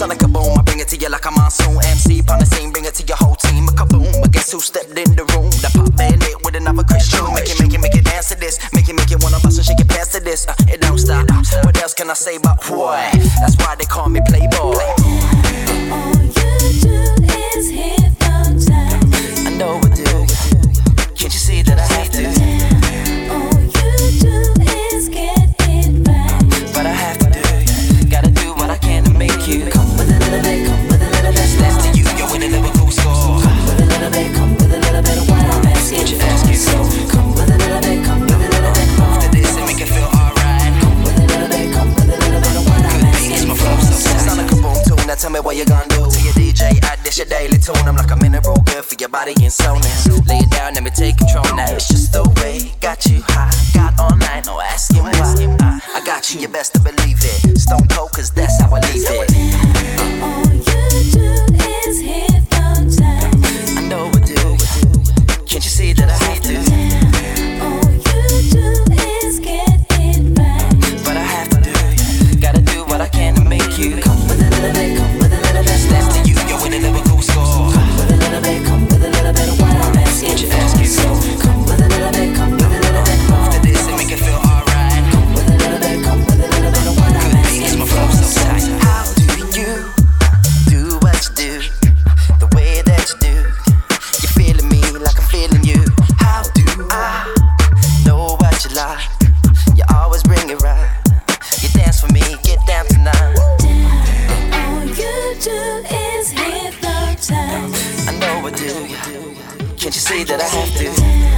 Sound like a boom, I bring it to you like a monsoon. MC upon the scene, bring it to your whole team. A kaboom, I guess who stepped in the room? The pop band it with another Christian. Make it dance to this. Make it wanna bust and shake it past to this. It don't stop. What else can I say about boy? That's why they call me Playboy. All you do is hypnotize. I know I do. Can't you see that I have to? All you do is get it right. But I have to do. Gotta do what I can to make you come with a little bit, come with a little bit. That's to you, yo, with a Liverpool score. Come with a little bit, come with a little bit of what I'm asking. What you asking? So come with a little bit, come with a little bit. Move to this and make it feel alright. Come with a little bit, come with a little bit of what I'm asking. My flow so tight. Sound like a boom tune. Now tell me what you gonna do. To your DJ, I dish your daily tune. I'm like a mineral, good for your body and soul. Now lay it down, let me take control. Now it's just the way, got you high, got all night, no asking why. I got you, you best to believe it. Stone cold, cause that's how I leave it. All you do is hypnotize. I know I do. Can't you see that I have to? All you do is get it right. But I have to do. Gotta do what I can to make you come with a little bit, come with a little bit. That's to you, yo, with a Liverpool score. Come with a little bit, come with a little bit of what I'm asking. What you asking? So come with a little bit, come with a little bit. Move to this and make it feel alright. Come with a little bit, come with a little bit of what I'm asking. My flow so tight. How do you do what you do? The way that you do. You're feeling me like I'm feeling you. How do I know what you like? You always bring it right. You dance for me, get down tonight. All you do is hypnotize. I know I do. Can't you see that I have to?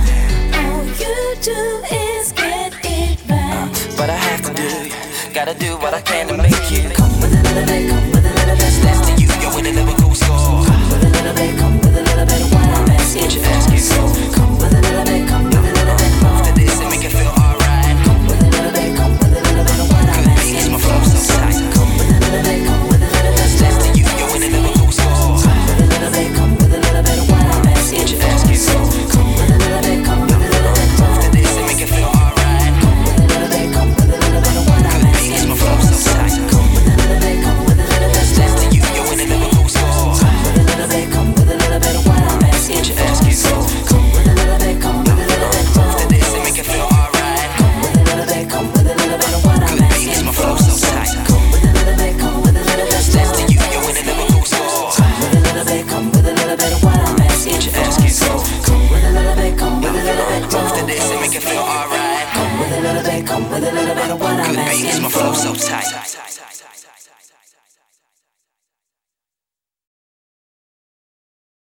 All you do is get it right. But I have to do. Gotta do what I can to make you come with a little bit, come with a little bit. That's to you, yo, with a Liverpool score. Come with a little bit, come with a little bit of what I'm asking. What you asking? So come with a little bit, come with a little bit. Move to this and make it feel alright. Come with a little bit, come with a little bit of what I'm asking. My flow so tight. Come with a little bit, come with a little bit. That's to you, yo, with a Liverpool score. Come with a little bit, come with a little bit of what I'm asking. What you asking? So come with a little bit, come with a little bit. Move to this and make it feel alright. Come with a little bit, come with a little bit of what I'm asking. My flow so tight. Come with a little bit, come with a little bit. That's to you, yo, with a Liverpool score. Come with a little bit, come with a little bit of what I'm asking. What you asking? So come with a little bit, come with a little bit. Move to this and make it feel alright. Come with a little bit, come with a little bit of what I'm asking. My flow so tight. Come with a little bit, come with a little bit. That's to you, yo, with a Liverpool score. Come with a little bit, come with a little bit of what I'm asking. What you asking? So come with a little bit, come with a little bit. Move to this and make it feel alright. Come with a little bit, come with a little bit of what I'm asking. My flow so tight.